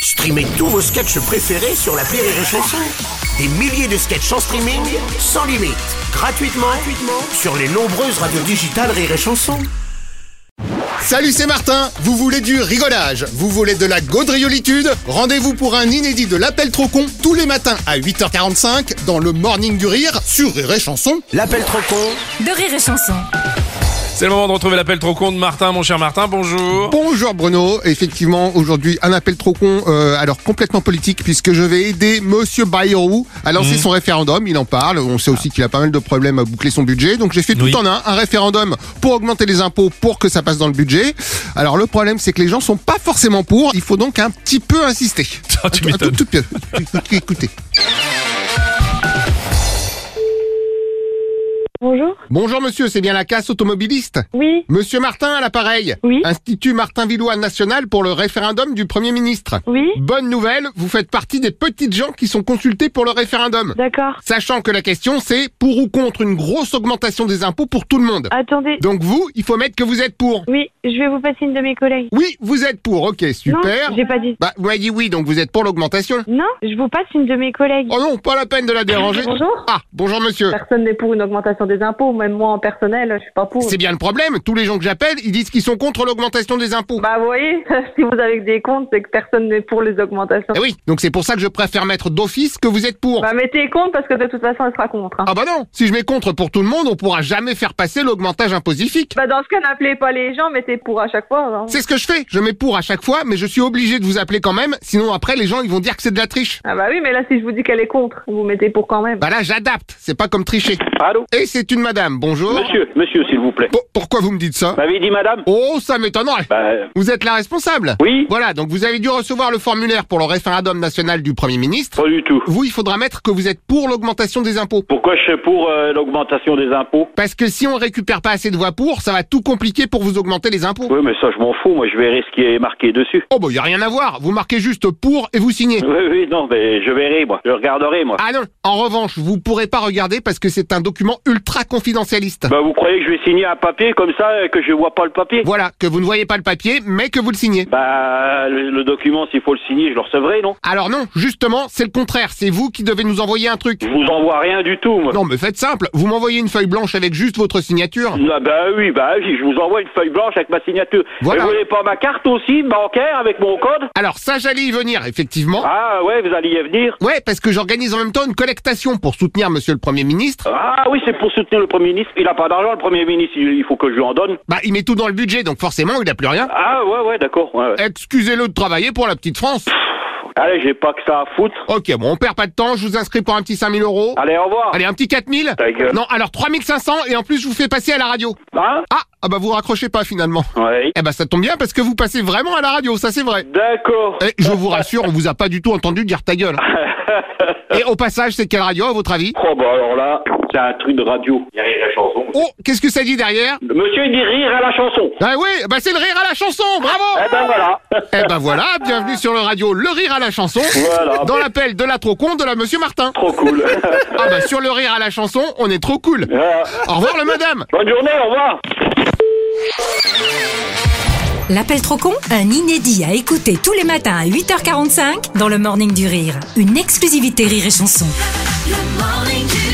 Streamez tous vos sketchs préférés sur l'appli Rire et Chanson. Des milliers de sketchs en streaming, sans limite, gratuitement sur les nombreuses radios digitales Rire et Chanson. Salut, c'est Martin. Vous voulez du rigolage? Vous voulez de la gaudriolitude? Rendez-vous pour un inédit de l'appel trop con tous les matins à 8h45 dans le Morning du Rire sur Rire et Chanson. L'appel trop con de Rire et Chanson. C'est le moment de retrouver l'appel trop con de Martin, mon cher Martin, bonjour. Bonjour Bruno, effectivement aujourd'hui un appel trop con, alors complètement politique puisque je vais aider Monsieur Bayrou à lancer son référendum, il en parle, on sait aussi qu'il a pas mal de problèmes à boucler son budget, donc j'ai fait tout en un référendum pour augmenter les impôts pour que ça passe dans le budget. Alors le problème c'est que les gens sont pas forcément pour, il faut donc un petit peu insister. Tu m'étonnes. Tout peu. Écoutez. Bonjour. Bonjour monsieur, c'est bien la casse automobiliste? Oui. Monsieur Martin à l'appareil. Oui. Institut Martin Villois National pour le référendum du Premier ministre. Oui. Bonne nouvelle, vous faites partie des petites gens qui sont consultés pour le référendum. D'accord. Sachant que la question c'est pour ou contre une grosse augmentation des impôts pour tout le monde. Attendez. Donc vous, il faut mettre que vous êtes pour. Oui, je vais vous passer une de mes collègues. Oui, vous êtes pour, ok, super. Non, j'ai pas dit. Bah, vous m'avez dit oui, donc vous êtes pour l'augmentation. Non, je vous passe une de mes collègues. Oh non, pas la peine de la déranger. Bonjour. Ah, bonjour monsieur. Personne n'est pour une augmentation des impôts, même moi en personnel, je suis pas pour. C'est bien le problème, tous les gens que j'appelle, ils disent qu'ils sont contre l'augmentation des impôts. Bah vous voyez, si vous avez des comptes, c'est que personne n'est pour les augmentations. Eh oui, donc c'est pour ça que je préfère mettre d'office que vous êtes pour. Bah mettez compte parce que de toute façon elle sera contre. Hein. Ah bah non, si je mets contre pour tout le monde, on pourra jamais faire passer l'augmentage imposifique. Bah dans ce cas, n'appelez pas les gens, mettez pour à chaque fois. Hein. C'est ce que je fais, je mets pour à chaque fois, mais je suis obligé de vous appeler quand même, sinon après les gens ils vont dire que c'est de la triche. Ah bah oui, mais là si je vous dis qu'elle est contre, vous mettez pour quand même. Bah là j'adapte, c'est pas comme tricher. Allô? Et c'est une madame, bonjour. Monsieur, s'il vous plaît. Pourquoi vous me dites ça? Vous m'avez dit madame? Oh, ça m'étonnerait. Vous êtes la responsable? Oui. Voilà, donc vous avez dû recevoir le formulaire pour le référendum national du Premier ministre. Pas du tout. Vous, il faudra mettre que vous êtes pour l'augmentation des impôts. Pourquoi je suis pour l'augmentation des impôts? Parce que si on récupère pas assez de voix pour, ça va tout compliquer pour vous augmenter les impôts. Oui, mais ça, je m'en fous. Moi, je verrai ce qui est marqué dessus. Oh, bah, y a rien à voir. Vous marquez juste pour et vous signez. Oui, non, mais je verrai, moi. Je regarderai, moi. Ah non, en revanche, vous pourrez pas regarder parce que c'est un document ultra confidentialiste. Bah, vous croyez que je vais signer un papier comme ça, que je vois pas le papier? Voilà, que vous ne voyez pas le papier, mais que vous le signez. Bah, le document, s'il faut le signer, je le recevrai, non? Alors non, justement, c'est le contraire. C'est vous qui devez nous envoyer un truc. Je vous envoie rien du tout, moi. Non, mais faites simple. Vous m'envoyez une feuille blanche avec juste votre signature. Ah bah oui, je vous envoie une feuille blanche avec ma signature. Voilà. Vous voulez pas ma carte aussi, bancaire, avec mon code? Alors ça, j'allais y venir, effectivement. Ah ouais, vous allez y venir? Ouais, parce que j'organise en même temps une collectation pour soutenir monsieur le Premier ministre. Ah oui, c'est pour soutenir le Premier ministre. Il a pas d'argent, le Premier ministre, il faut que je lui en donne. Bah, il met tout dans le budget, donc forcément, il a plus rien. Ah ouais, d'accord. Ouais. Excusez-le de travailler pour la petite France. Allez, j'ai pas que ça à foutre. Ok, bon, on perd pas de temps, je vous inscris pour un petit 5 000 euros. Allez, au revoir. Allez, un petit 4 000. Ta gueule. Non, alors 3 500 et en plus je vous fais passer à la radio. Hein? Ah bah vous raccrochez pas finalement. Ouais. Eh bah ça tombe bien parce que vous passez vraiment à la radio, ça c'est vrai. D'accord. Et je vous rassure, on vous a pas du tout entendu dire ta gueule. Et au passage, c'est quelle radio à votre avis? Oh bah alors là, c'est un truc de radio. Il y a rire à la chanson. Oh, qu'est-ce que ça dit derrière? Monsieur, il dit rire à la chanson. Ah oui, bah c'est le rire à la chanson, bravo. Eh ben voilà. Eh ben voilà, bienvenue sur le radio Le Rire à la chanson. Voilà. Dans l'appel de la trop con de la Monsieur Martin. Trop cool. Ah bah sur le Rire à la chanson, on est trop cool. Voilà. Au revoir le madame. Bonne journée, au revoir. L'appel trop con, un inédit à écouter tous les matins à 8h45 dans le Morning du Rire. Une exclusivité Rire et Chanson. Le Morning du